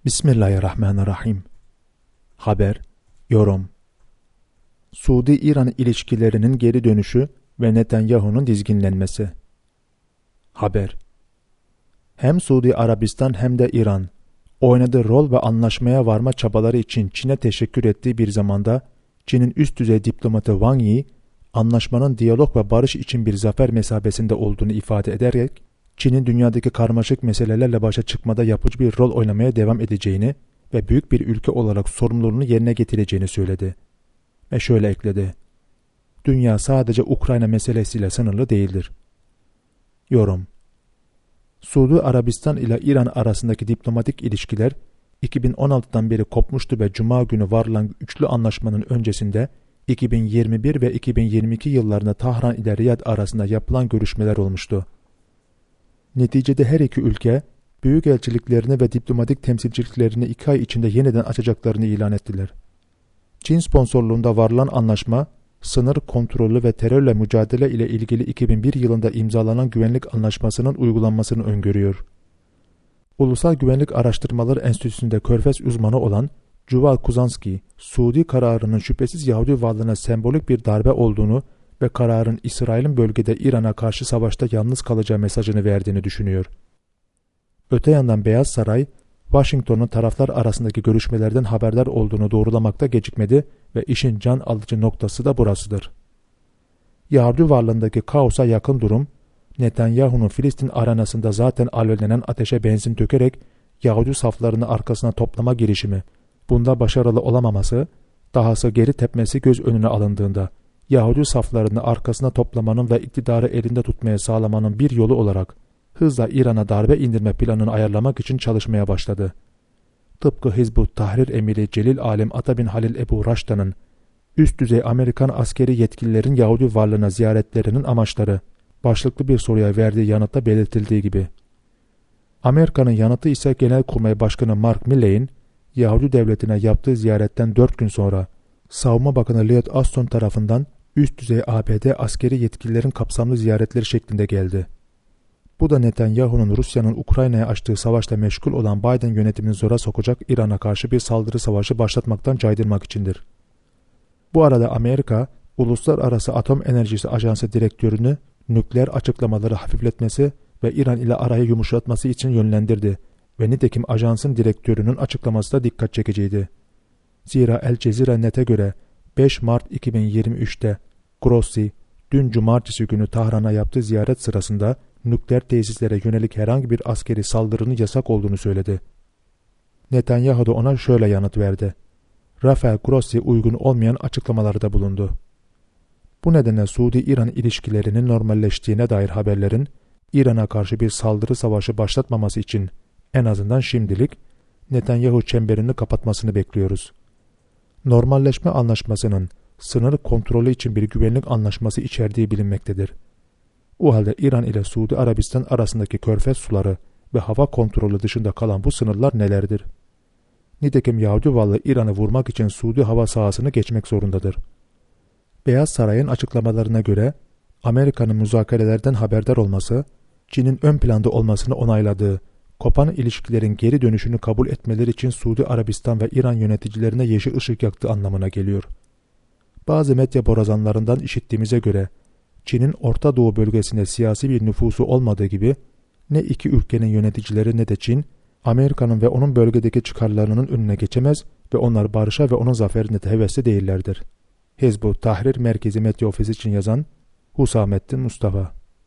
Bismillahirrahmanirrahim. Haber, yorum. Suudi-İran ilişkilerinin geri dönüşü ve Netanyahu'nun dizginlenmesi. Haber. Hem Suudi Arabistan hem de İran, oynadığı rol ve anlaşmaya varma çabaları için Çin'e teşekkür ettiği bir zamanda, Çin'in üst düzey diplomatı Wang Yi, anlaşmanın diyalog ve barış için bir zafer mesabesinde olduğunu ifade ederek, Çin'in dünyadaki karmaşık meselelerle başa çıkmada yapıcı bir rol oynamaya devam edeceğini ve büyük bir ülke olarak sorumluluğunu yerine getireceğini söyledi. Ve şöyle ekledi: "Dünya sadece Ukrayna meselesiyle sınırlı değildir." Yorum. Suudi Arabistan ile İran arasındaki diplomatik ilişkiler 2016'dan beri kopmuştu ve Cuma günü varılan üçlü anlaşmanın öncesinde 2021 ve 2022 yıllarında Tahran ile Riyad arasında yapılan görüşmeler olmuştu. Neticede her iki ülke, büyükelçiliklerini ve diplomatik temsilciliklerini 2 ay içinde yeniden açacaklarını ilan ettiler. Çin sponsorluğunda varılan anlaşma, sınır kontrolü ve terörle mücadele ile ilgili 2001 yılında imzalanan güvenlik anlaşmasının uygulanmasını öngörüyor. Ulusal Güvenlik Araştırmaları Enstitüsü'nde Körfez uzmanı olan Yuval Kuzanski, Suudi kararının şüphesiz Yahudi varlığına sembolik bir darbe olduğunu ve kararın İsrail'in bölgede İran'a karşı savaşta yalnız kalacağı mesajını verdiğini düşünüyor. Öte yandan Beyaz Saray, Washington'un taraflar arasındaki görüşmelerden haberdar olduğunu doğrulamakta gecikmedi ve işin can alıcı noktası da burasıdır. Yahudi varlığındaki kaosa yakın durum, Netanyahu'nun Filistin arenasında zaten alevlenen ateşe benzin dökerek Yahudi saflarını arkasına toplama girişimi, bunda başarılı olamaması, dahası geri tepmesi göz önüne alındığında, Yahudi saflarını arkasına toplamanın ve iktidarı elinde tutmaya sağlamanın bir yolu olarak hızla İran'a darbe indirme planını ayarlamak için çalışmaya başladı. Tıpkı Hizbut Tahrir emiri Celil Alem Ata bin Halil Ebu Raşda'nın üst düzey Amerikan askeri yetkililerin Yahudi varlığına ziyaretlerinin amaçları başlıklı bir soruya verdiği yanıtta belirtildiği gibi. Amerika'nın yanıtı ise Genelkurmay Başkanı Mark Milley'in Yahudi devletine yaptığı ziyaretten 4 gün sonra Savunma Bakanı Lloyd Austin tarafından üst düzey ABD askeri yetkililerin kapsamlı ziyaretleri şeklinde geldi. Bu da Netanyahu'nun Rusya'nın Ukrayna'ya açtığı savaşla meşgul olan Biden yönetimini zora sokacak İran'a karşı bir saldırı savaşı başlatmaktan caydırmak içindir. Bu arada Amerika, Uluslararası Atom Enerjisi Ajansı direktörünü nükleer açıklamaları hafifletmesi ve İran ile arayı yumuşatması için yönlendirdi ve nitekim ajansın direktörünün açıklaması da dikkat çekiciydi. Zira El Cezire Net'e göre 5 Mart 2023'te Grossi, dün Cumartesi günü Tahran'a yaptığı ziyaret sırasında nükleer tesislere yönelik herhangi bir askeri saldırının yasak olduğunu söyledi. Netanyahu da ona şöyle yanıt verdi: Rafael Grossi uygun olmayan açıklamalarda bulundu. Bu nedenle Suudi-İran ilişkilerinin normalleştiğine dair haberlerin İran'a karşı bir saldırı savaşı başlatmaması için en azından şimdilik Netanyahu çemberini kapatmasını bekliyoruz. Normalleşme anlaşmasının sınır kontrolü için bir güvenlik anlaşması içerdiği bilinmektedir. O halde İran ile Suudi Arabistan arasındaki körfez suları ve hava kontrolü dışında kalan bu sınırlar nelerdir? Nitekim Yahudi varlığı İran'ı vurmak için Suudi hava sahasını geçmek zorundadır. Beyaz Saray'ın açıklamalarına göre Amerika'nın müzakerelerden haberdar olması, Çin'in ön planda olmasını onayladığı, kopan ilişkilerin geri dönüşünü kabul etmeleri için Suudi Arabistan ve İran yöneticilerine yeşil ışık yaktığı anlamına geliyor. Bazı medya borazanlarından işittiğimize göre, Çin'in Orta Doğu bölgesinde siyasi bir nüfusu olmadığı gibi, ne iki ülkenin yöneticileri ne de Çin, Amerika'nın ve onun bölgedeki çıkarlarının önüne geçemez ve onlar barışa ve onun zaferine de hevesli değillerdir. Hizbut Tahrir Merkezi Medya Ofisi için yazan Husamettin Mustafa.